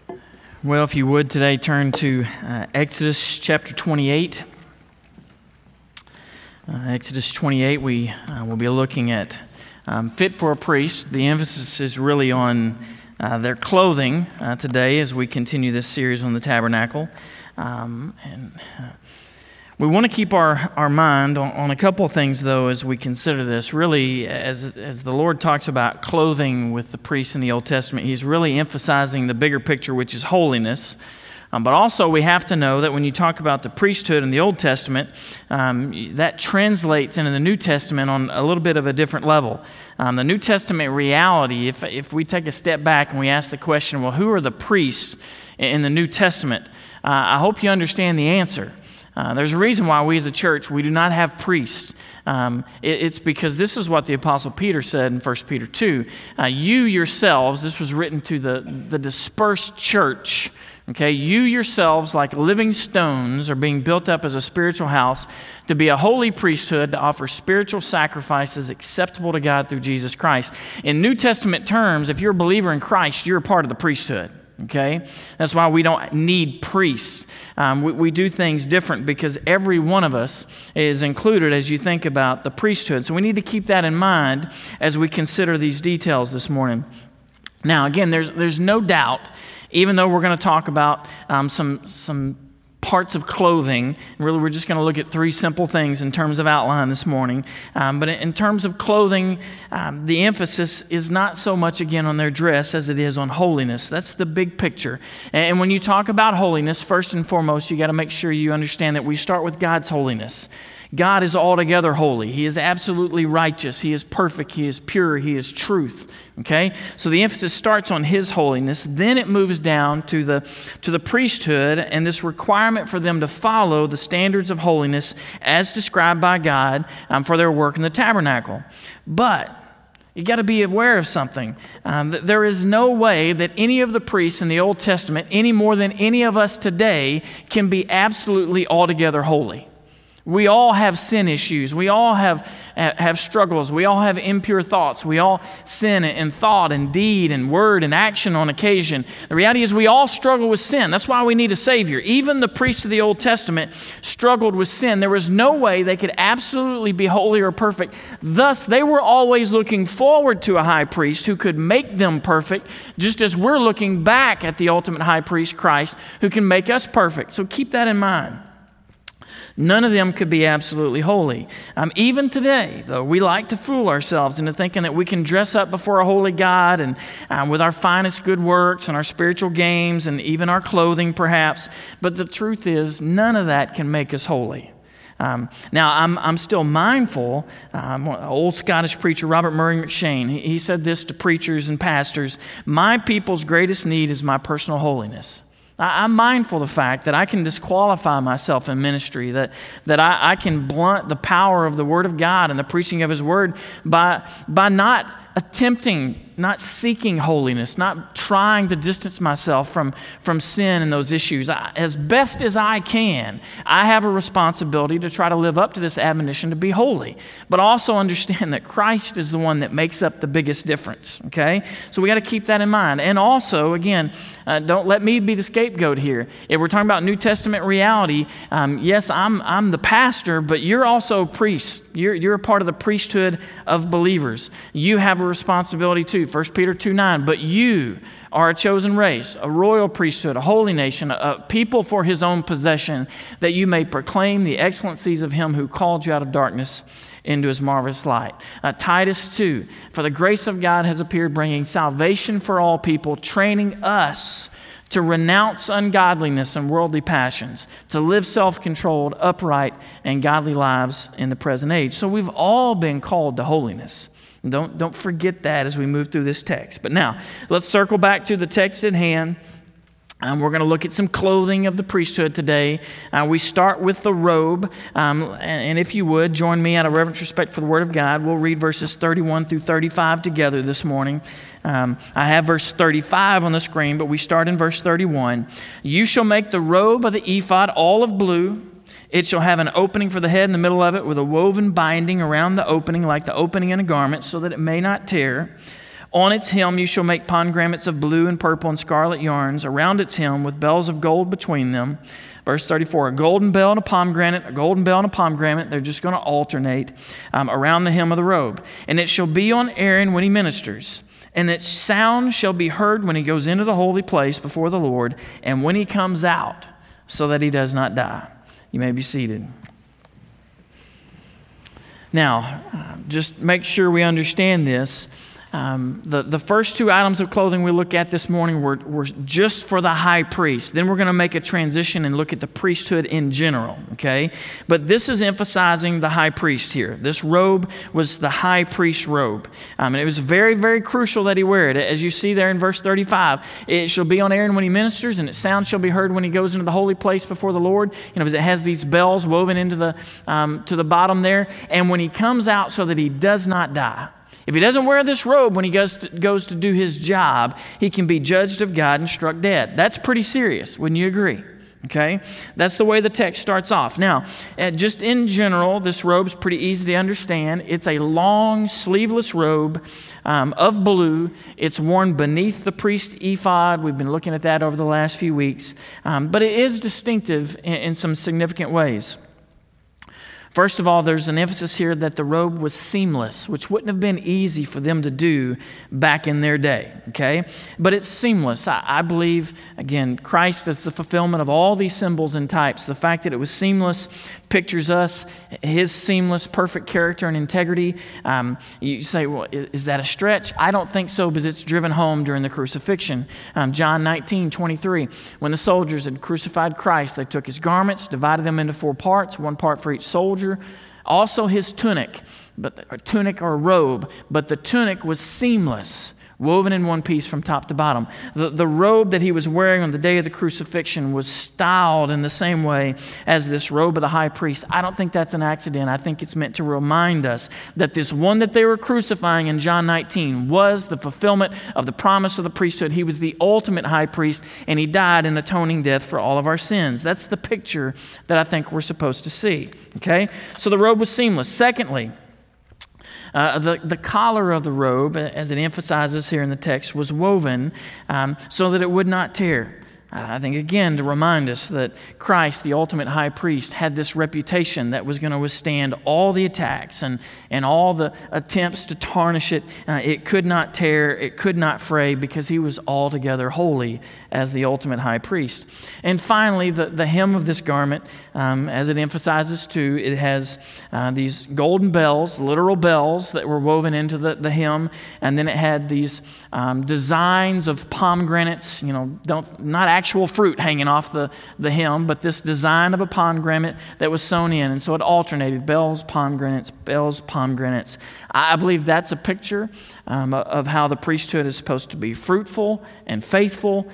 Well, if you would today turn to Exodus chapter 28. Exodus 28, we will be looking at fit for a priest. The emphasis is really on their clothing today as we continue this series on the tabernacle. We want to keep our mind on a couple of things, though, as we consider this. Really, as the Lord talks about clothing with the priests in the Old Testament, He's really emphasizing the bigger picture, which is holiness. But also, we have to know that when you talk about the priesthood in the Old Testament, that translates into the New Testament on a little bit of a different level. The New Testament reality, if we take a step back and we ask the question, well, who are the priests in the New Testament? I hope you understand the answer. There's a reason why we as a church, we do not have priests. It's because this is what the Apostle Peter said in 1 Peter 2. You yourselves, this was written to the dispersed church, okay? You yourselves, like living stones, are being built up as a spiritual house to be a holy priesthood, to offer spiritual sacrifices acceptable to God through Jesus Christ. In New Testament terms, if you're a believer in Christ, you're a part of the priesthood. Okay? That's why we don't need priests. We do things different because every one of us is included as you think about the priesthood. So we need to keep that in mind as we consider these details this morning. Now, again, there's no doubt, even though we're going to talk about some parts of clothing. Really, we're just going to look at three simple things in terms of outline this morning. But in terms of clothing, the emphasis is not so much, again, on their dress as it is on holiness. That's the big picture. And when you talk about holiness, first and foremost, you got to make sure you understand that we start with God's holiness. God is altogether holy. He is absolutely righteous. He is perfect. He is pure. He is truth. Okay? So the emphasis starts on His holiness. Then it moves down to the priesthood and this requirement for them to follow the standards of holiness as described by God for their work in the tabernacle. But you got to be aware of something. There is no way that any of the priests in the Old Testament, any more than any of us today, can be absolutely altogether holy. We all have sin issues. We all have struggles. We all have impure thoughts. We all sin in thought and deed and word and action on occasion. The reality is we all struggle with sin. That's why we need a Savior. Even the priests of the Old Testament struggled with sin. There was no way they could absolutely be holy or perfect. Thus, they were always looking forward to a high priest who could make them perfect, just as we're looking back at the ultimate high priest, Christ, who can make us perfect. So keep that in mind. None of them could be absolutely holy. Even today, though, we like to fool ourselves into thinking that we can dress up before a holy God and with our finest good works and our spiritual games and even our clothing, perhaps. But the truth is, none of that can make us holy. Now, I'm still mindful. Old Scottish preacher Robert Murray McCheyne, he said this to preachers and pastors: "My people's greatest need is my personal holiness." I'm mindful of the fact that I can disqualify myself in ministry, that I can blunt the power of the Word of God and the preaching of His Word by not attempting, not seeking holiness, not trying to distance myself from sin and those issues. As best as I can, I have a responsibility to try to live up to this admonition to be holy, but also understand that Christ is the one that makes up the biggest difference, okay? So we got to keep that in mind. And also, again, don't let me be the scapegoat here. If we're talking about New Testament reality, yes, I'm the pastor, but you're also a priest. You're a part of the priesthood of believers. You have a responsibility too. 1 Peter 2:9, but you are a chosen race, a royal priesthood, a holy nation, a people for His own possession, that you may proclaim the excellencies of Him who called you out of darkness into His marvelous light. Titus 2, for the grace of God has appeared, bringing salvation for all people, training us to renounce ungodliness and worldly passions, to live self-controlled, upright, and godly lives in the present age. So we've all been called to holiness. Don't forget that as we move through this text. But now, let's circle back to the text at hand. We're going to look at some clothing of the priesthood today. We start with the robe. And if you would, join me out of reverent respect for the Word of God. We'll read verses 31 through 35 together this morning. I have verse 35 on the screen, but we start in verse 31. You shall make the robe of the ephod all of blue. It shall have an opening for the head in the middle of it with a woven binding around the opening like the opening in a garment so that it may not tear. On its hem you shall make pomegranates of blue and purple and scarlet yarns around its hem with bells of gold between them. Verse 34, a golden bell and a pomegranate, a golden bell and a pomegranate. They're just going to alternate around the hem of the robe. And it shall be on Aaron when he ministers. And its sound shall be heard when he goes into the holy place before the Lord and when he comes out, so that he does not die. You may be seated. Now, just make sure we understand this. The first two items of clothing we look at this morning were just for the high priest. Then we're going to make a transition and look at the priesthood in general, okay? But this is emphasizing the high priest here. This robe was the high priest's robe. And it was very, very crucial that he wear it. As you see there in verse 35, it shall be on Aaron when he ministers, and its sound shall be heard when he goes into the holy place before the Lord. It has these bells woven into the to the bottom there. And when he comes out, so that he does not die. If he doesn't wear this robe when he goes to do his job, he can be judged of God and struck dead. That's pretty serious, wouldn't you agree? Okay? That's the way the text starts off. Now, just in general, this robe's pretty easy to understand. It's a long, sleeveless robe of blue. It's worn beneath the priest's ephod. We've been looking at that over the last few weeks. But it is distinctive in some significant ways. First of all, there's an emphasis here that the robe was seamless, which wouldn't have been easy for them to do back in their day, okay? But it's seamless. I believe, again, Christ is the fulfillment of all these symbols and types. The fact that it was seamless pictures us, his seamless, perfect character and integrity. You say, well, is that a stretch? I don't think so, because it's driven home during the crucifixion. John 19:23, when the soldiers had crucified Christ, they took his garments, divided them into 4 parts, 1 part for each soldier. Also his tunic, but a tunic or a robe, but the tunic was seamless, woven in one piece from top to bottom. The robe that he was wearing on the day of the crucifixion was styled in the same way as this robe of the high priest. I don't think that's an accident. I think it's meant to remind us that this one that they were crucifying in John 19 was the fulfillment of the promise of the priesthood. He was the ultimate high priest, and he died an atoning death for all of our sins. That's the picture that I think we're supposed to see. Okay? So the robe was seamless. Secondly, the collar of the robe, as it emphasizes here in the text, was woven so that it would not tear. I think, again, to remind us that Christ, the ultimate high priest, had this reputation that was going to withstand all the attacks and all the attempts to tarnish it. It could not tear, it could not fray, because he was altogether holy as the ultimate high priest. And finally, the hem of this garment, as it emphasizes too, it has these golden bells, literal bells that were woven into the hem, and then it had these designs of pomegranates, not actual fruit hanging off the hem, but this design of a pomegranate that was sewn in. And so it alternated bells, pomegranates. I believe that's a picture of how the priesthood is supposed to be fruitful and faithful,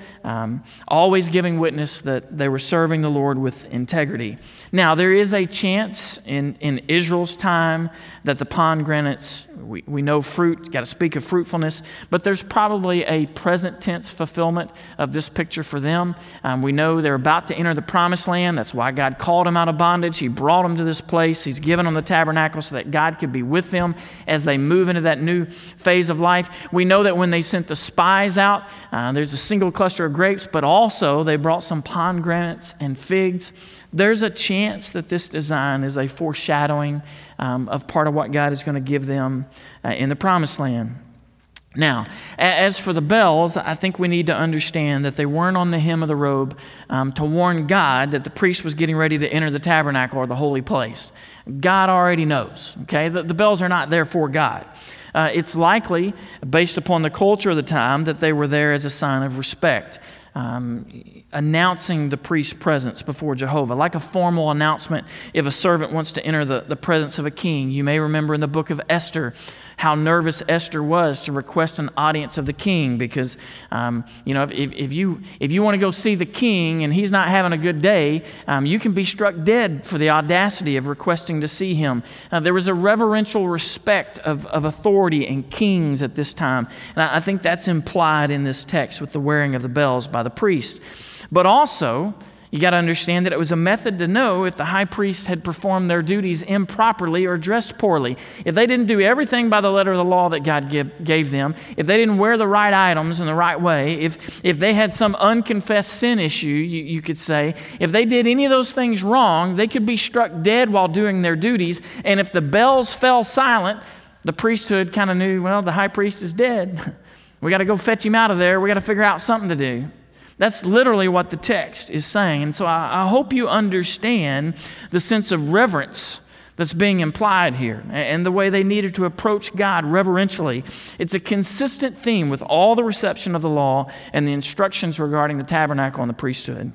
always giving witness that they were serving the Lord with integrity. Now, there is a chance in Israel's time that the pomegranates, we know fruit, got to speak of fruitfulness, but there's probably a present tense fulfillment of this picture for them. We know they're about to enter the promised land. That's why God called them out of bondage. He brought them to this place. He's given them the tabernacle so that God could be with them as they move into that new phase of life. We know that when they sent the spies out, there's a single cluster of grapes, but also they brought some pomegranates and figs. There's a chance that this design is a foreshadowing of part of what God is going to give them in the promised land. Now, as for the bells, I think we need to understand that they weren't on the hem of the robe to warn God that the priest was getting ready to enter the tabernacle or the holy place. God already knows, okay? The bells are not there for God. It's likely, based upon the culture of the time, that they were there as a sign of respect, announcing the priest's presence before Jehovah, like a formal announcement if a servant wants to enter the presence of a king. You may remember in the book of Esther how nervous Esther was to request an audience of the king, because if you want to go see the king and he's not having a good day, you can be struck dead for the audacity of requesting to see him. There was a reverential respect of authority and kings at this time, and I think that's implied in this text with the wearing of the bells by the priest. But also, You got to understand that it was a method to know if the high priest had performed their duties improperly or dressed poorly. If they didn't do everything by the letter of the law that God gave them, if they didn't wear the right items in the right way, if they had some unconfessed sin issue, you could say, if they did any of those things wrong, they could be struck dead while doing their duties. And if the bells fell silent, the priesthood kind of knew, well, the high priest is dead. We got to go fetch him out of there. We got to figure out something to do. That's literally what the text is saying. And so I hope you understand the sense of reverence that's being implied here and the way they needed to approach God reverentially. It's a consistent theme with all the reception of the law and the instructions regarding the tabernacle and the priesthood.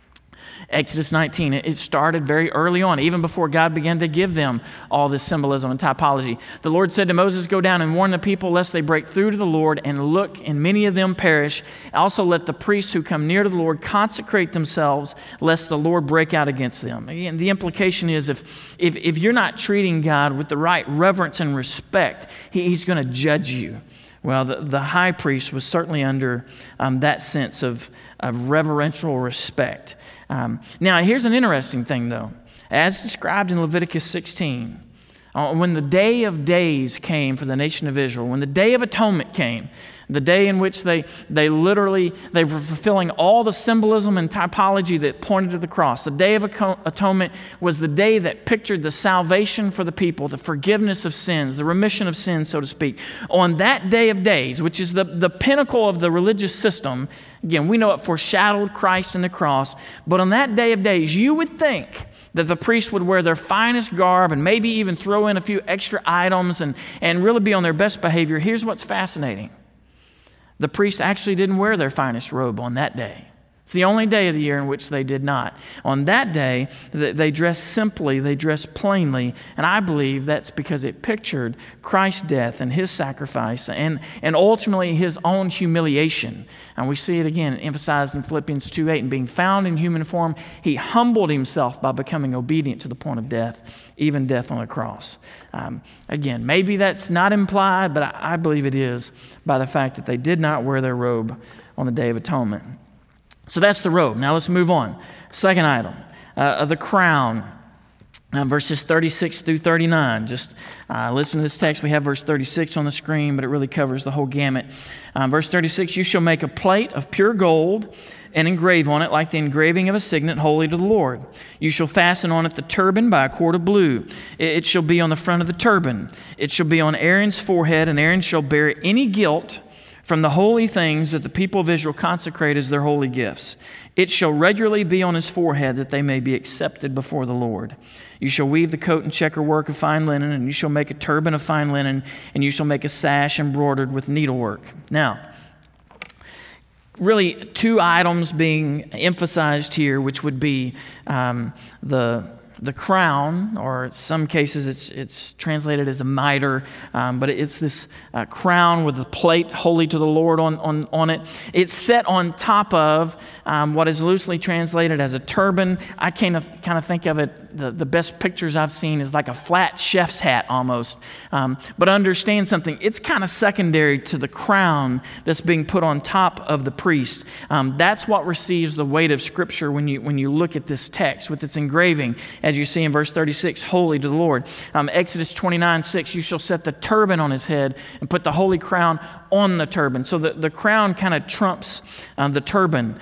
Exodus 19, it started very early on, even before God began to give them all this symbolism and typology. The Lord said to Moses, "Go down and warn the people lest they break through to the Lord and look, and many of them perish. Also let the priests who come near to the Lord consecrate themselves, lest the Lord break out against them." Again, the implication is if you're not treating God with the right reverence and respect, He's going to judge you. Well, the high priest was certainly under that sense of reverential respect. Now, here's an interesting thing, though. As described in Leviticus 16, when the Day of Days came for the nation of Israel, when the Day of Atonement came, the day in which they were fulfilling all the symbolism and typology that pointed to the cross. The Day of Atonement was the day that pictured the salvation for the people, the forgiveness of sins, the remission of sins, so to speak. On that Day of Days, which is the pinnacle of the religious system, again, we know it foreshadowed Christ and the cross, but on that Day of Days, you would think that the priest would wear their finest garb and maybe even throw in a few extra items and really be on their best behavior. Here's what's fascinating. The priests actually didn't wear their finest robe on that day. It's the only day of the year in which they did not. On that day, they dressed simply, they dressed plainly, and I believe that's because it pictured Christ's death and His sacrifice and ultimately His own humiliation. And we see it again emphasized in Philippians 2:8, and being found in human form, He humbled Himself by becoming obedient to the point of death, even death on a cross. Again, maybe that's not implied, but I believe it is by the fact that they did not wear their robe on the Day of Atonement. So that's the robe. Now let's move on. Second item, the crown. Verses 36 through 39. Just listen to this text. We have verse 36 on the screen, but it really covers the whole gamut. Verse 36, "You shall make a plate of pure gold and engrave on it like the engraving of a signet holy to the Lord. You shall fasten on it the turban by a cord of blue. It shall be on the front of the turban. It shall be on Aaron's forehead, and Aaron shall bear any guilt from the holy things that the people of Israel consecrate as their holy gifts. It shall regularly be on his forehead that they may be accepted before the Lord. You shall weave the coat in checker work of fine linen, and you shall make a turban of fine linen, and you shall make a sash embroidered with needlework." Now, really two items being emphasized here, which would be the crown, or in some cases it's translated as a mitre, but it's this crown with a plate holy to the Lord on it. It's set on top of what is loosely translated as a turban. I kind of think of it, the best pictures I've seen is like a flat chef's hat almost. But understand something, it's kind of secondary to the crown that's being put on top of the priest. That's what receives the weight of Scripture when you look at this text with its engraving, as you see in verse 36, holy to the Lord. Exodus 29:6, "You shall set the turban on his head and put the holy crown on the turban." So the crown kind of trumps the turban.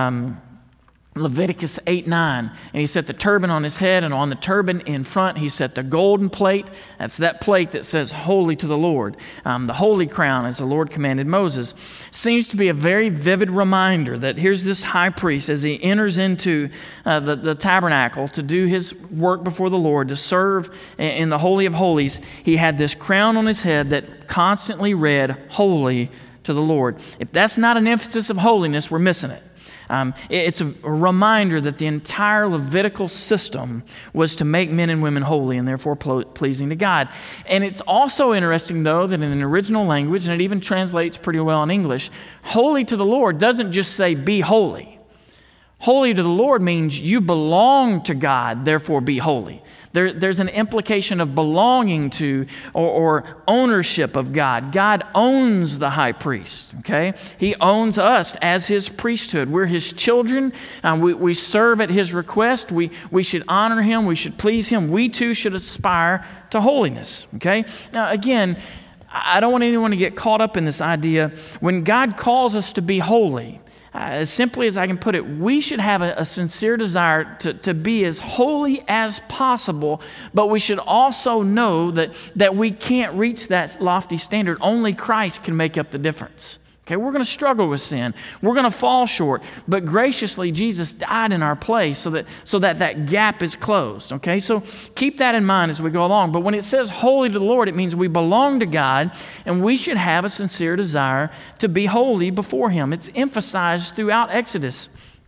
Leviticus 8:9, "And he set the turban on his head, and on the turban in front he set the golden plate." That's that plate that says holy to the Lord. The holy crown, as the Lord commanded Moses. Seems to be a very vivid reminder that here's this high priest as he enters into the tabernacle to do his work before the Lord, to serve in the Holy of Holies. He had this crown on his head that constantly read holy to the Lord. If that's not an emphasis of holiness, we're missing it. It's a reminder that the entire Levitical system was to make men and women holy and therefore pleasing to God. And it's also interesting, though, that in an original language, and it even translates pretty well in English, holy to the Lord doesn't just say be holy. Holy to the Lord means you belong to God, therefore be holy. There's an implication of belonging to or ownership of God. God owns the high priest, okay? He owns us as his priesthood. We're his children. We serve at his request. We should honor him. We should please him. We too should aspire to holiness, okay? Now, again, I don't want anyone to get caught up in this idea. When God calls us to be holy, as simply as I can put it, we should have a sincere desire to be as holy as possible, but we should also know that we can't reach that lofty standard. Only Christ can make up the difference. Okay, we're going to struggle with sin. We're going to fall short, but graciously Jesus died in our place so that gap is closed. Okay, so keep that in mind as we go along. But when it says holy to the Lord, it means we belong to God, and we should have a sincere desire to be holy before him. It's emphasized throughout Exodus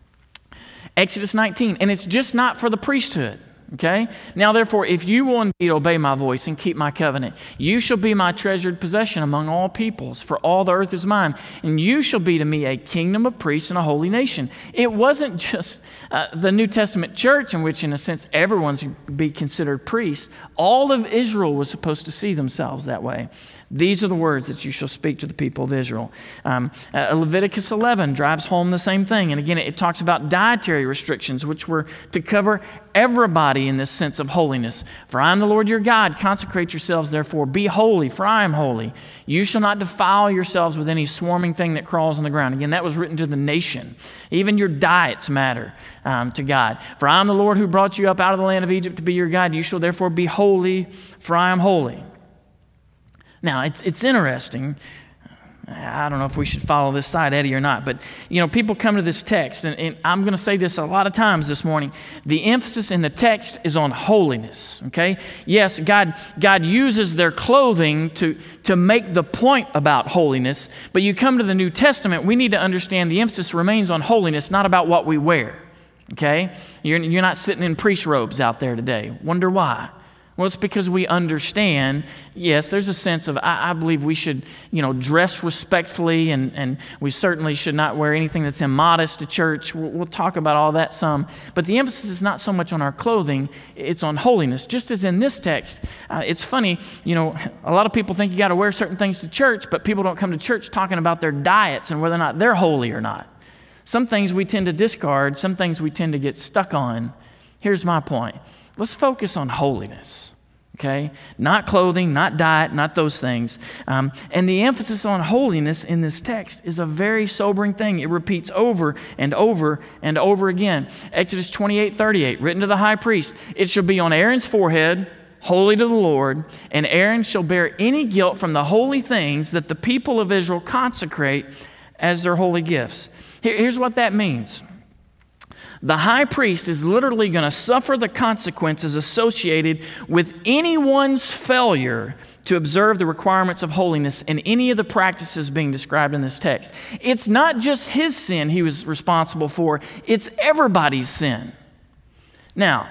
19, and it's just not for the priesthood. Okay? Now, therefore, if you will indeed obey my voice and keep my covenant, you shall be my treasured possession among all peoples, for all the earth is mine, and you shall be to me a kingdom of priests and a holy nation. It wasn't just the New Testament church in which, in a sense, everyone's be considered priests. All of Israel was supposed to see themselves that way. These are the words that you shall speak to the people of Israel. Leviticus 11 drives home the same thing. And again, it talks about dietary restrictions, which were to cover everybody in this sense of holiness. For I am the Lord your God. Consecrate yourselves, therefore. Be holy, for I am holy. You shall not defile yourselves with any swarming thing that crawls on the ground. Again, that was written to the nation. Even your diets matter to God. For I am the Lord who brought you up out of the land of Egypt to be your God. You shall therefore be holy, for I am holy. Now, it's interesting. I don't know if we should follow this side, Eddie, or not, but, people come to this text, and I'm going to say this a lot of times this morning. The emphasis in the text is on holiness, okay? Yes, God uses their clothing to make the point about holiness, but you come to the New Testament, we need to understand the emphasis remains on holiness, not about what we wear, okay? You're not sitting in priest robes out there today. Wonder why? Well, it's because we understand, yes, there's a sense of, I believe we should, dress respectfully, and we certainly should not wear anything that's immodest to church. We'll talk about all that some. But the emphasis is not so much on our clothing, it's on holiness. Just as in this text, it's funny, a lot of people think you got to wear certain things to church, but people don't come to church talking about their diets and whether or not they're holy or not. Some things we tend to discard, some things we tend to get stuck on. Here's my point. Let's focus on holiness, okay? Not clothing, not diet, not those things. And the emphasis on holiness in this text is a very sobering thing. It repeats over and over and over again. Exodus 28:38, written to the high priest, it shall be on Aaron's forehead, holy to the Lord, and Aaron shall bear any guilt from the holy things that the people of Israel consecrate as their holy gifts. Here's what that means. The high priest is literally going to suffer the consequences associated with anyone's failure to observe the requirements of holiness in any of the practices being described in this text. It's not just his sin he was responsible for, it's everybody's sin. Now,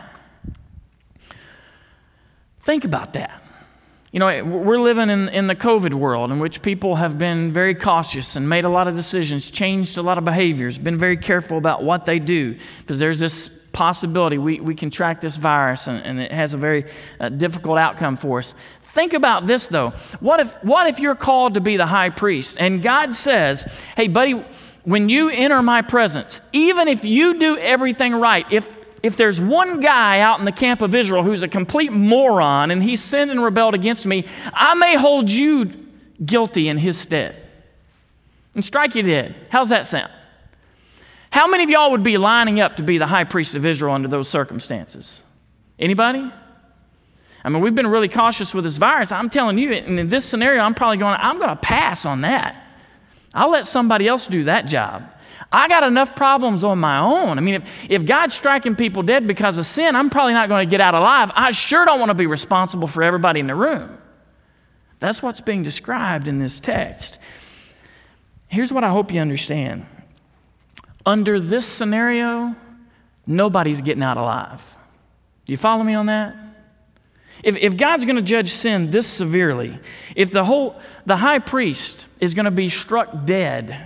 think about that. We're living in the COVID world in which people have been very cautious and made a lot of decisions, changed a lot of behaviors, been very careful about what they do because there's this possibility we contract this virus and it has a very difficult outcome for us. Think about this, though. What if you're called to be the high priest and God says, hey, buddy, when you enter my presence, even if you do everything right, if there's one guy out in the camp of Israel who's a complete moron and he sinned and rebelled against me, I may hold you guilty in his stead and strike you dead. How's that sound? How many of y'all would be lining up to be the high priest of Israel under those circumstances? Anybody? We've been really cautious with this virus. I'm telling you, in this scenario, I'm going to pass on that. I'll let somebody else do that job. I got enough problems on my own. If God's striking people dead because of sin, I'm probably not going to get out alive. I sure don't want to be responsible for everybody in the room. That's what's being described in this text. Here's what I hope you understand. Under this scenario, nobody's getting out alive. Do you follow me on that? If God's going to judge sin this severely, if the high priest is going to be struck dead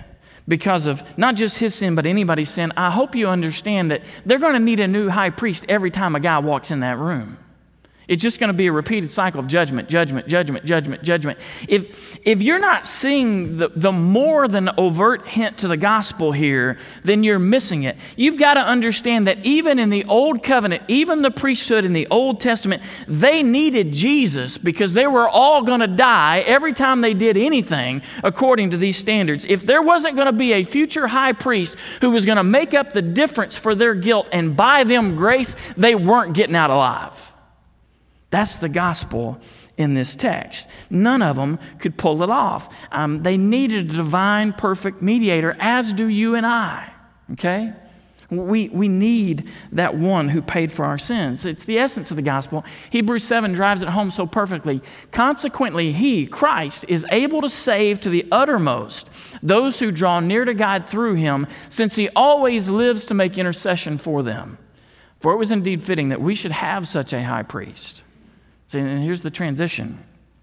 because of not just his sin, but anybody's sin, I hope you understand that they're going to need a new high priest every time a guy walks in that room. It's just going to be a repeated cycle of judgment, judgment, judgment, judgment, judgment. If you're not seeing the more than overt hint to the gospel here, then you're missing it. You've got to understand that even in the Old Covenant, even the priesthood in the Old Testament, they needed Jesus because they were all going to die every time they did anything according to these standards. If there wasn't going to be a future high priest who was going to make up the difference for their guilt and buy them grace, they weren't getting out alive. That's the gospel in this text. None of them could pull it off. They needed a divine, perfect mediator, as do you and I, okay? We need that one who paid for our sins. It's the essence of the gospel. Hebrews 7 drives it home so perfectly. Consequently, he, Christ, is able to save to the uttermost those who draw near to God through him, since he always lives to make intercession for them. For it was indeed fitting that we should have such a high priest. See, and here's the transition.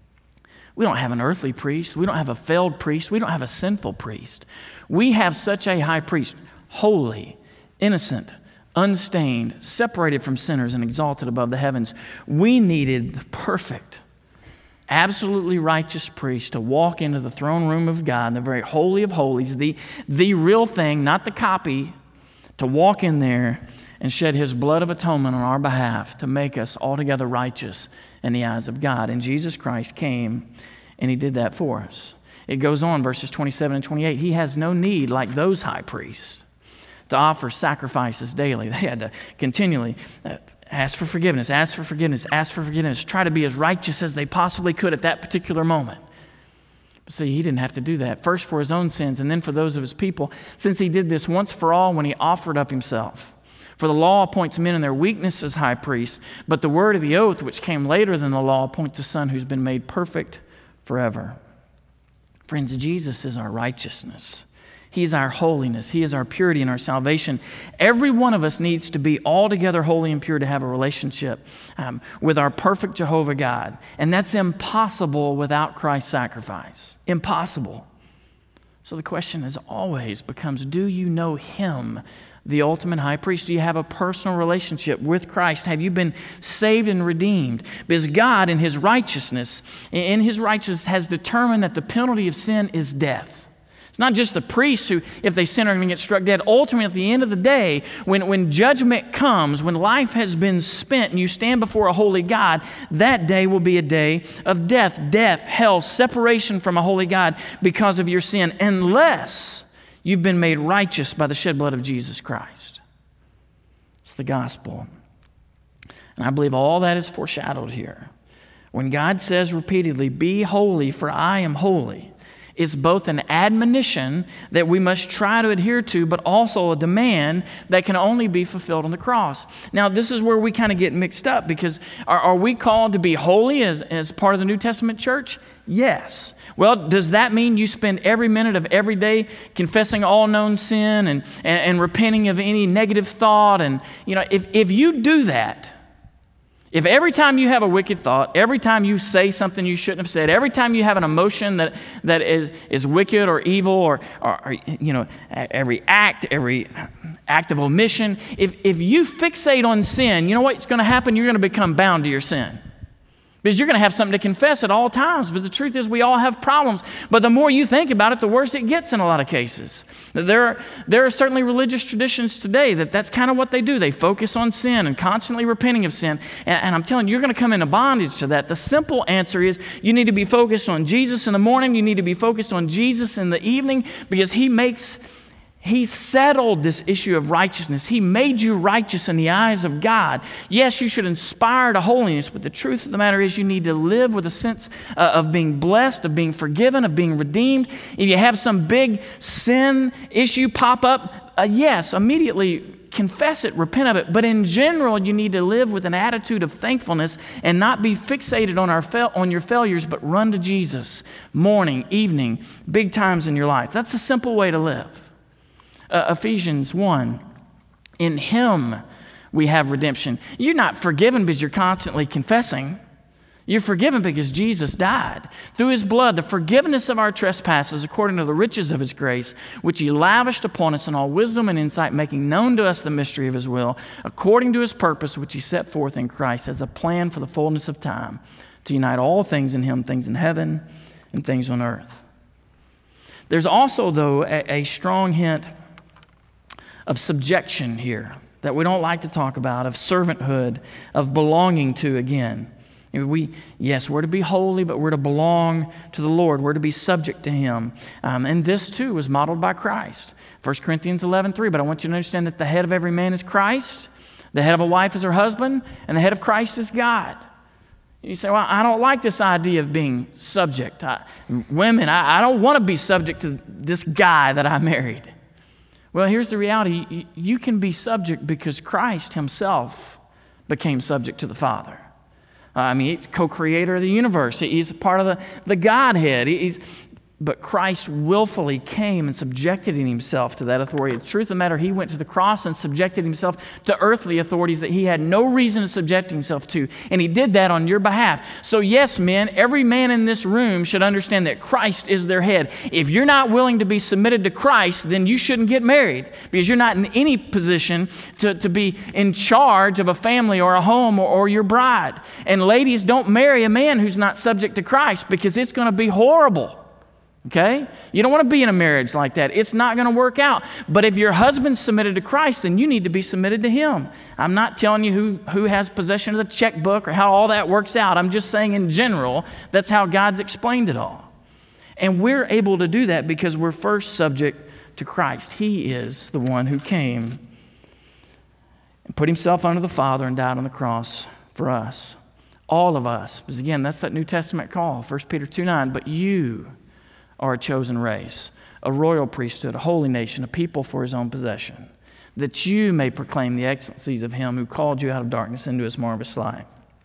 We don't have an earthly priest. We don't have a failed priest. We don't have a sinful priest. We have such a high priest, holy, innocent, unstained, separated from sinners and exalted above the heavens. We needed the perfect, absolutely righteous priest to walk into the throne room of God, the very holy of holies, the real thing, not the copy, to walk in there and shed his blood of atonement on our behalf to make us altogether righteous in the eyes of God. And Jesus Christ came and he did that for us. It goes on, verses 27 and 28. He has no need, like those high priests, to offer sacrifices daily. They had to continually ask for forgiveness, ask for forgiveness, ask for forgiveness, try to be as righteous as they possibly could at that particular moment. But see, he didn't have to do that. First for his own sins and then for those of his people, since he did this once for all when he offered up himself. For the law appoints men in their weakness as high priests, but the word of the oath, which came later than the law, appoints a son who's been made perfect forever. Friends, Jesus is our righteousness. He is our holiness. He is our purity and our salvation. Every one of us needs to be altogether holy and pure to have a relationship with our perfect Jehovah God. And that's impossible without Christ's sacrifice. Impossible. So the question as always becomes, do you know him, the ultimate high priest? Do you have a personal relationship with Christ? Have you been saved and redeemed? Because God in his righteousness has determined that the penalty of sin is death. It's not just the priests who, if they sin, are going to get struck dead. Ultimately, at the end of the day, when judgment comes, when life has been spent and you stand before a holy God, that day will be a day of death, hell, separation from a holy God because of your sin, unless you've been made righteous by the shed blood of Jesus Christ. It's the gospel. And I believe all that is foreshadowed here. When God says repeatedly, "Be holy, for I am holy," it's both an admonition that we must try to adhere to, but also a demand that can only be fulfilled on the cross. Now, this is where we kind of get mixed up, because are we called to be holy as part of the New Testament church? Yes. Well, does that mean you spend every minute of every day confessing all known sin and repenting of any negative thought? And, if you do that, if every time you have a wicked thought, every time you say something you shouldn't have said, every time you have an emotion that is wicked or evil, or every act of omission, if you fixate on sin, you know what's going to happen? You're going to become bound to your sin. Because you're going to have something to confess at all times. Because the truth is, we all have problems. But the more you think about it, the worse it gets in a lot of cases. There are certainly religious traditions today that's kind of what they do. They focus on sin and constantly repenting of sin. And I'm telling you, you're going to come into bondage to that. The simple answer is you need to be focused on Jesus in the morning. You need to be focused on Jesus in the evening, because He settled this issue of righteousness. He made you righteous in the eyes of God. Yes, you should aspire to holiness, but the truth of the matter is you need to live with a sense of being blessed, of being forgiven, of being redeemed. If you have some big sin issue pop up, yes, immediately confess it, repent of it. But in general, you need to live with an attitude of thankfulness and not be fixated on your failures, but run to Jesus morning, evening, big times in your life. That's a simple way to live. Ephesians 1, in Him we have redemption. You're not forgiven because you're constantly confessing. You're forgiven because Jesus died. Through his blood, the forgiveness of our trespasses according to the riches of his grace, which he lavished upon us in all wisdom and insight, making known to us the mystery of his will, according to his purpose, which he set forth in Christ as a plan for the fullness of time, to unite all things in him, things in heaven and things on earth. There's also, though, a strong hint of subjection here that we don't like to talk about, of servanthood, of belonging to again. We're to be holy, but we're to belong to the Lord. We're to be subject to him. And this, too, was modeled by Christ. 1 Corinthians 11:3, but I want you to understand that the head of every man is Christ, the head of a wife is her husband, and the head of Christ is God. You say, well, I don't like this idea of being subject. Women, I don't want to be subject to this guy that I married. Well, here's the reality. You can be subject because Christ himself became subject to the Father. He's co-creator of the universe. He's part of the Godhead. But Christ willfully came and subjected himself to that authority. The truth of the matter, he went to the cross and subjected himself to earthly authorities that he had no reason to subject himself to. And he did that on your behalf. So yes, men, every man in this room should understand that Christ is their head. If you're not willing to be submitted to Christ, then you shouldn't get married, because you're not in any position to be in charge of a family or a home or your bride. And ladies, don't marry a man who's not subject to Christ, because it's going to be horrible. Okay? You don't want to be in a marriage like that. It's not going to work out. But if your husband's submitted to Christ, then you need to be submitted to him. I'm not telling you who has possession of the checkbook or how all that works out. I'm just saying in general, that's how God's explained it all. And we're able to do that because we're first subject to Christ. He is the one who came and put himself under the Father and died on the cross for us. All of us. Because again, that's that New Testament call, 1 Peter 2:9. But you are a chosen race, a royal priesthood, a holy nation, a people for his own possession, that you may proclaim the excellencies of him who called you out of darkness into his marvelous light.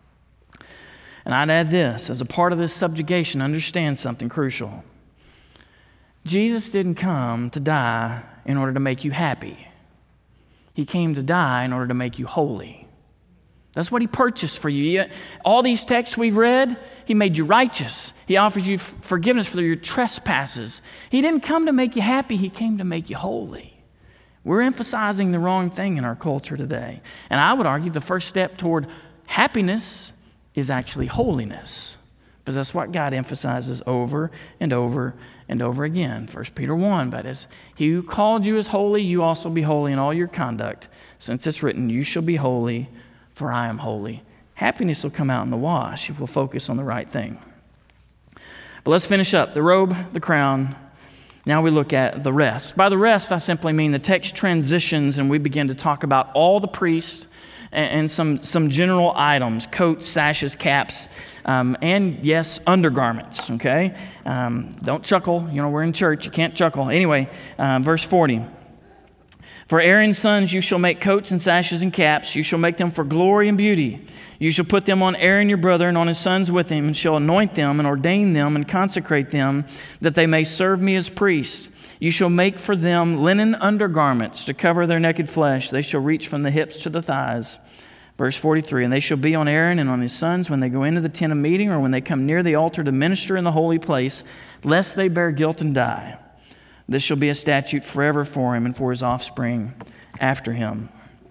And I'd add this, as a part of this subjugation, understand something crucial. Jesus didn't come to die in order to make you happy. He came to die in order to make you holy. That's what he purchased for you. All these texts we've read, he made you righteous. He offers you forgiveness for your trespasses. He didn't come to make you happy. He came to make you holy. We're emphasizing the wrong thing in our culture today. And I would argue the first step toward happiness is actually holiness, because that's what God emphasizes over and over and over again. 1 Peter 1, but as he who called you is holy, you also be holy in all your conduct, since it's written, you shall be holy, for I am holy. Happiness will come out in the wash if we'll focus on the right thing. But let's finish up. The robe, the crown. Now we look at the rest. By the rest, I simply mean the text transitions and we begin to talk about all the priests and some general items, coats, sashes, caps, and yes, undergarments, okay? Don't chuckle. We're in church. You can't chuckle. Anyway, verse 40. For Aaron's sons you shall make coats and sashes and caps. You shall make them for glory and beauty. You shall put them on Aaron your brother and on his sons with him, and shall anoint them and ordain them and consecrate them, that they may serve me as priests. You shall make for them linen undergarments to cover their naked flesh. They shall reach from the hips to the thighs. Verse 43, and they shall be on Aaron and on his sons when they go into the tent of meeting, or when they come near the altar to minister in the holy place, lest they bear guilt and die. This shall be a statute forever for him and for his offspring after him.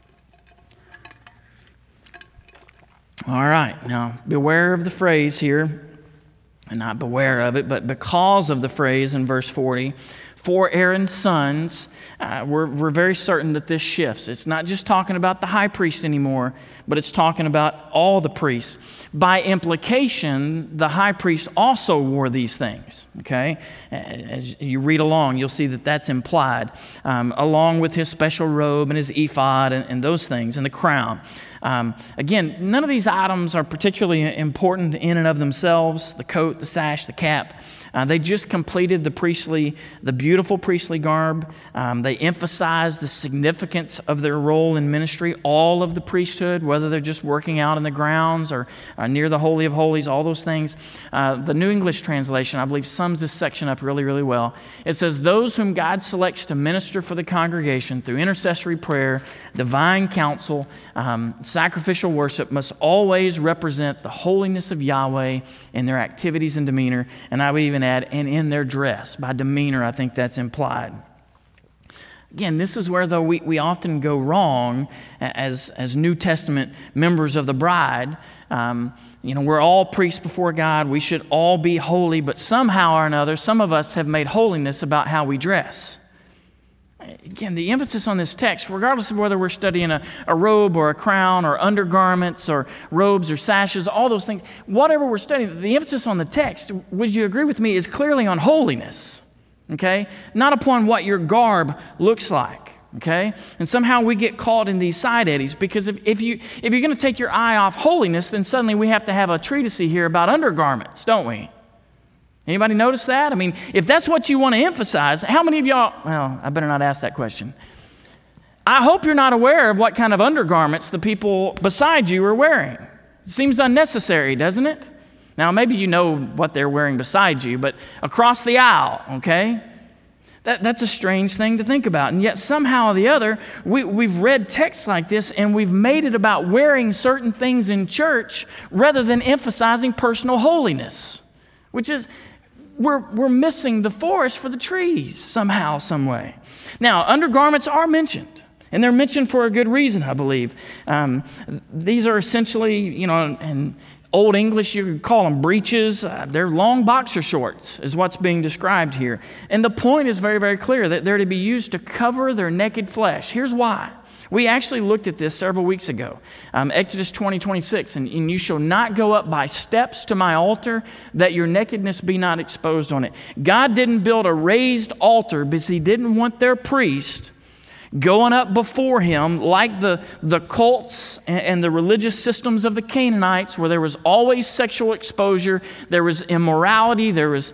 All right, now beware of the phrase here, and not beware of it, but because of the phrase in verse 40, for Aaron's sons, we're very certain that this shifts. It's not just talking about the high priest anymore, but it's talking about all the priests. By implication, the high priest also wore these things, okay? As you read along, you'll see that that's implied, along with his special robe and his ephod and those things, and the crown. Again, none of these items are particularly important in and of themselves, the coat, the sash, the cap. They just completed the beautiful priestly garb. They emphasized the significance of their role in ministry, all of the priesthood, whether they're just working out in the grounds or near the Holy of Holies, all those things. The New English translation, I believe, sums this section up really, really well. It says, "Those whom God selects to minister for the congregation through intercessory prayer, divine counsel, sacrificial worship must always represent the holiness of Yahweh in their activities and demeanor," and I would even add, "and in their dress." By demeanor, I think that's implied. Again, this is where, though, we often go wrong as New Testament members of the bride. We're all priests before God. We should all be holy, but somehow or another, some of us have made holiness about how we dress. Again, the emphasis on this text, regardless of whether we're studying a robe or a crown or undergarments or robes or sashes, all those things, whatever we're studying, the emphasis on the text, would you agree with me, is clearly on holiness, okay? Not upon what your garb looks like, okay? And somehow we get caught in these side eddies because if you're going to take your eye off holiness, then suddenly we have to have a treatise here about undergarments, don't we? Anybody notice that? I mean, if that's what you want to emphasize, how many of y'all, well, I better not ask that question. I hope you're not aware of what kind of undergarments the people beside you are wearing. It seems unnecessary, doesn't it? Now, maybe you know what they're wearing beside you, but across the aisle, okay? That's a strange thing to think about. And yet somehow or the other, we've read texts like this and we've made it about wearing certain things in church rather than emphasizing personal holiness, which is, we're missing the forest for the trees somehow, some way. Now, undergarments are mentioned, and they're mentioned for a good reason, I believe. These are essentially, in Old English, you could call them breeches. They're long boxer shorts is what's being described here. And the point is very, very clear, that they're to be used to cover their naked flesh. Here's why. We actually looked at this several weeks ago. Exodus 20:26, and you shall not go up by steps to my altar, that your nakedness be not exposed on it. God didn't build a raised altar because he didn't want their priest going up before him like the cults and the religious systems of the Canaanites, where there was always sexual exposure, there was immorality, there was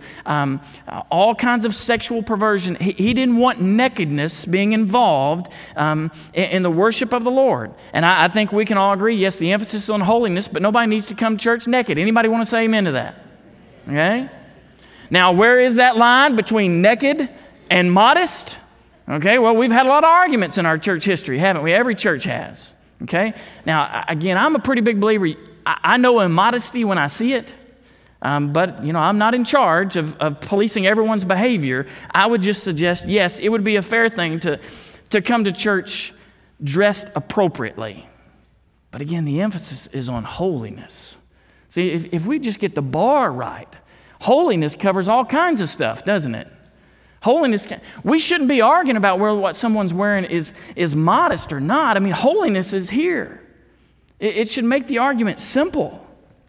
all kinds of sexual perversion. He didn't want nakedness being involved in the worship of the Lord. And I think we can all agree, yes, the emphasis is on holiness, but nobody needs to come to church naked. Anybody want to say amen to that? Okay? Now, where is that line between naked and modest? Okay, well, we've had a lot of arguments in our church history, haven't we? Every church has. Okay? Now, again, I'm a pretty big believer. I know immodesty when I see it, but, I'm not in charge of policing everyone's behavior. I would just suggest, yes, it would be a fair thing to come to church dressed appropriately. But again, the emphasis is on holiness. See, if we just get the bar right, holiness covers all kinds of stuff, doesn't it? Holiness, we shouldn't be arguing about whether what someone's wearing is modest or not. I mean, holiness is here. It should make the argument simple.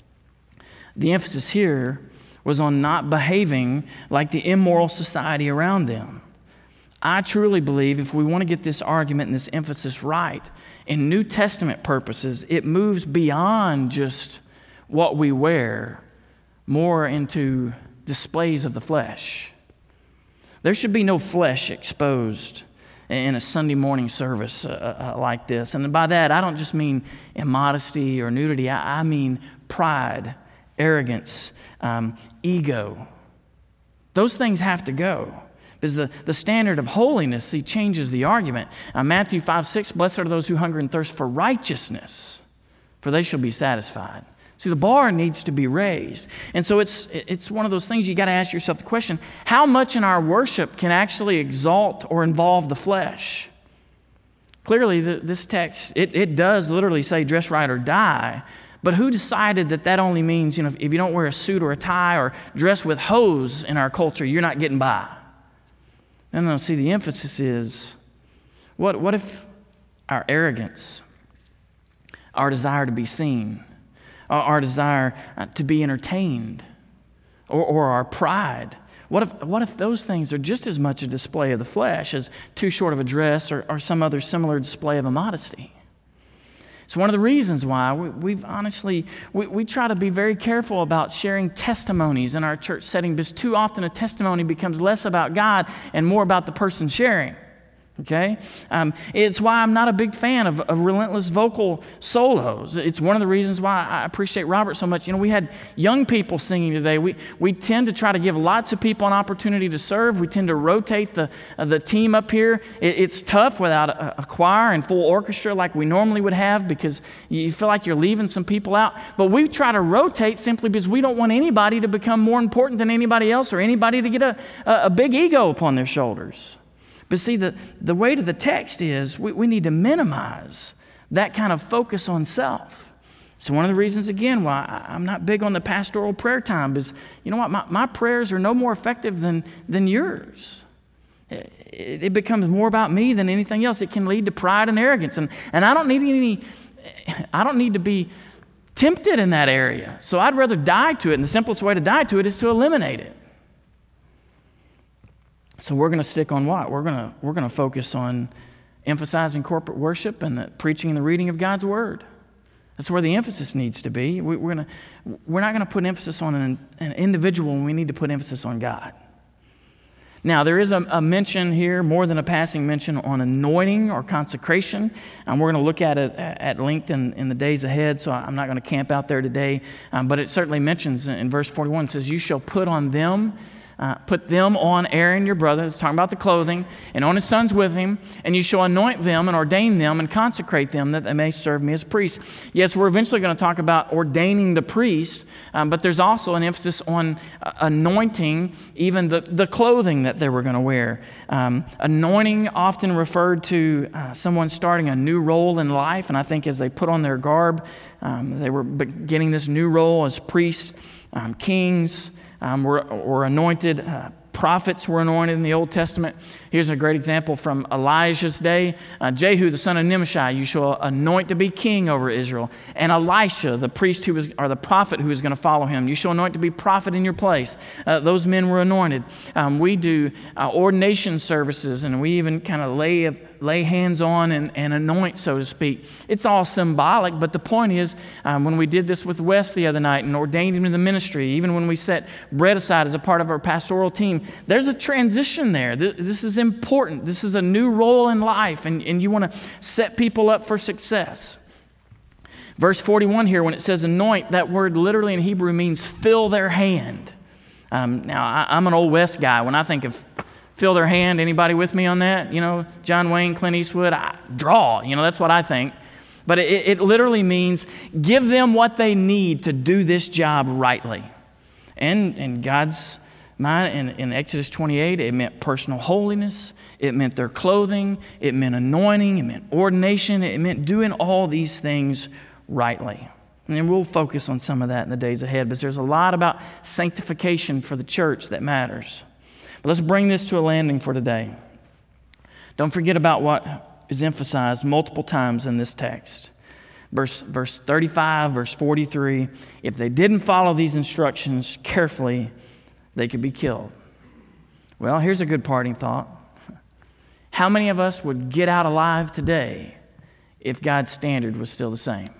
The emphasis here was on not behaving like the immoral society around them. I truly believe if we want to get this argument and this emphasis right, in New Testament purposes, it moves beyond just what we wear, more into displays of the flesh. There should be no flesh exposed in a Sunday morning service like this. And by that, I don't just mean immodesty or nudity. I mean pride, arrogance, ego. Those things have to go. Because the standard of holiness, changes the argument. Matthew 5:6, blessed are those who hunger and thirst for righteousness, for they shall be satisfied. See, the bar needs to be raised. And so it's one of those things you got to ask yourself the question, how much in our worship can actually exalt or involve the flesh? Clearly, this text, it does literally say dress right or die. But who decided that only means, if you don't wear a suit or a tie or dress with hose in our culture, you're not getting by? No, see, the emphasis is, what if our arrogance, our desire to be seen, our desire to be entertained, or our pride, what if those things are just as much a display of the flesh as too short of a dress or some other similar display of immodesty? It's one of the reasons why we've honestly, we try to be very careful about sharing testimonies in our church setting, because too often a testimony becomes less about God and more about the person sharing. Okay? It's why I'm not a big fan of relentless vocal solos. It's one of the reasons why I appreciate Robert so much. We had young people singing today. We tend to try to give lots of people an opportunity to serve. We tend to rotate the team up here. It's tough without a choir and full orchestra like we normally would have, because you feel like you're leaving some people out. But we try to rotate simply because we don't want anybody to become more important than anybody else, or anybody to get a big ego upon their shoulders. But see, the weight of the text is we need to minimize that kind of focus on self. So one of the reasons, again, why I'm not big on the pastoral prayer time is, you know what, my prayers are no more effective than yours. It becomes more about me than anything else. It can lead to pride and arrogance. And I don't need to be tempted in that area. So I'd rather die to it, and the simplest way to die to it is to eliminate it. So we're going to stick on what? We're going to focus on emphasizing corporate worship and the preaching and the reading of God's Word. That's where the emphasis needs to be. We're not going to put emphasis on an individual when we need to put emphasis on God. Now, there is a mention here, more than a passing mention, on anointing or consecration. And we're going to look at it at length in the days ahead, so I'm not going to camp out there today. But it certainly mentions in verse 41, it says, "You shall put them on Aaron your brother," it's talking about the clothing, "and on his sons with him, and you shall anoint them and ordain them and consecrate them that they may serve me as priests." Yes, we're eventually going to talk about ordaining the priest, but there's also an emphasis on anointing even the clothing that they were going to wear. Anointing often referred to someone starting a new role in life, and I think as they put on their garb, they were beginning this new role as priests, kings, were anointed. Prophets were anointed in the Old Testament. Here's a great example from Elijah's day. Jehu, the son of Nimshi, you shall anoint to be king over Israel. And Elisha, the priest or the prophet who was going to follow him, you shall anoint to be prophet in your place. Those men were anointed. We do ordination services, and we even kind of lay hands on and anoint, so to speak. It's all symbolic, but the point is, when we did this with Wes the other night and ordained him to the ministry, even when we set Brett aside as a part of our pastoral team, there's a transition there. This is important. This is a new role in life, and you want to set people up for success. Verse 41 here, when it says anoint, that word literally in Hebrew means fill their hand. Now, I'm an old West guy. When I think of fill their hand, anybody with me on that? John Wayne, Clint Eastwood, draw. That's what I think. But it literally means give them what they need to do this job rightly. And God's mind, in Exodus 28, it meant personal holiness. It meant their clothing. It meant anointing. It meant ordination. It meant doing all these things rightly. And we'll focus on some of that in the days ahead, but there's a lot about sanctification for the church that matters. But let's bring this to a landing for today. Don't forget about what is emphasized multiple times in this text. Verse 35, verse 43, if they didn't follow these instructions carefully, they could be killed. Well, here's a good parting thought. How many of us would get out alive today if God's standard was still the same?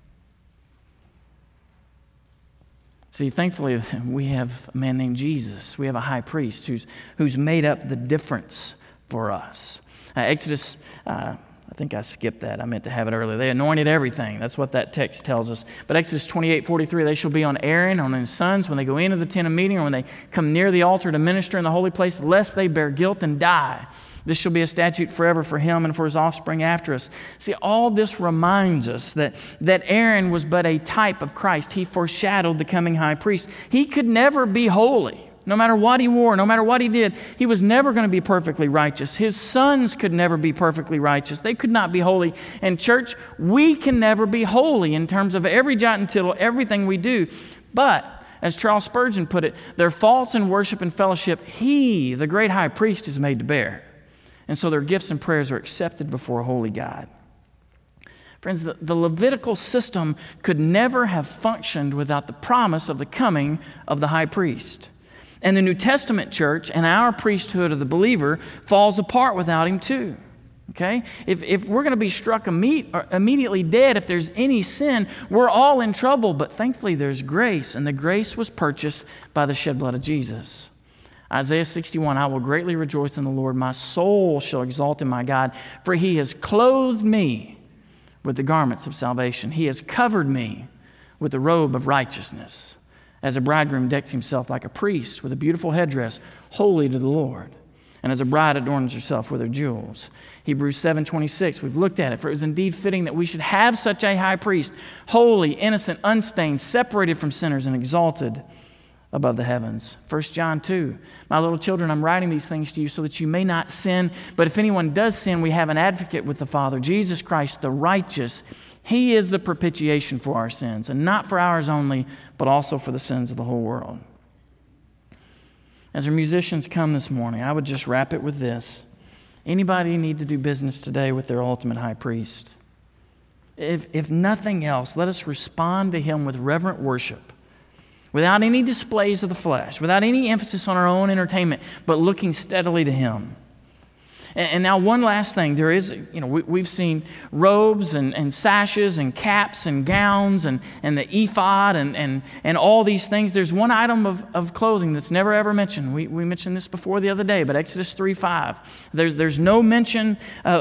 See, thankfully, we have a man named Jesus. We have a high priest who's made up the difference for us. Exodus, I think I skipped that. I meant to have it earlier. They anointed everything. That's what that text tells us. But Exodus 28:43, they shall be on Aaron, on his sons, when they go into the tent of meeting, or when they come near the altar to minister in the holy place, lest they bear guilt and die. This shall be a statute forever for him and for his offspring after us. See, all this reminds us that Aaron was but a type of Christ. He foreshadowed the coming high priest. He could never be holy. No matter what he wore, no matter what he did, he was never going to be perfectly righteous. His sons could never be perfectly righteous. They could not be holy. And church, we can never be holy in terms of every jot and tittle, everything we do. But as Charles Spurgeon put it, their faults in worship and fellowship, he, the great high priest, is made to bear. And so their gifts and prayers are accepted before a holy God. Friends, the Levitical system could never have functioned without the promise of the coming of the high priest. And the New Testament church and our priesthood of the believer falls apart without him too. Okay? If we're going to be struck immediately dead, if there's any sin, we're all in trouble. But thankfully, there's grace, and the grace was purchased by the shed blood of Jesus. Isaiah 61, I will greatly rejoice in the Lord. My soul shall exalt in my God, for he has clothed me with the garments of salvation. He has covered me with the robe of righteousness, as a bridegroom decks himself like a priest with a beautiful headdress, holy to the Lord. And as a bride adorns herself with her jewels. Hebrews 7:26, we've looked at it. For it was indeed fitting that we should have such a high priest, holy, innocent, unstained, separated from sinners, and exalted above the heavens. 1 John 2, my little children, I'm writing these things to you so that you may not sin. But if anyone does sin, we have an advocate with the Father, Jesus Christ, the righteous. He is the propitiation for our sins, and not for ours only, but also for the sins of the whole world. As our musicians come this morning, I would just wrap it with this. Anybody need to do business today with their ultimate high priest? If nothing else, let us respond to him with reverent worship, without any displays of the flesh, without any emphasis on our own entertainment, but looking steadily to him. And now one last thing. There is, we've seen robes and sashes and caps and gowns and the ephod and all these things. There's one item of clothing that's never ever mentioned. We mentioned this before the other day, but Exodus 3:5. There's no mention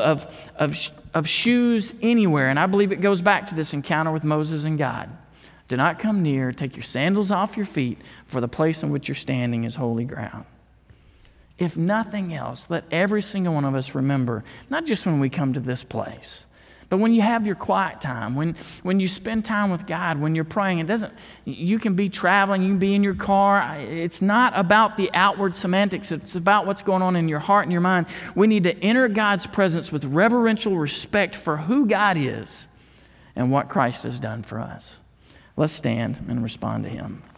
of shoes anywhere. And I believe it goes back to this encounter with Moses and God. Do not come near, take your sandals off your feet, for the place in which you're standing is holy ground. If nothing else, let every single one of us remember, not just when we come to this place, but when you have your quiet time, when you spend time with God, when you're praying, you can be traveling, you can be in your car. It's not about the outward semantics. It's about what's going on in your heart and your mind. We need to enter God's presence with reverential respect for who God is and what Christ has done for us. Let's stand and respond to him.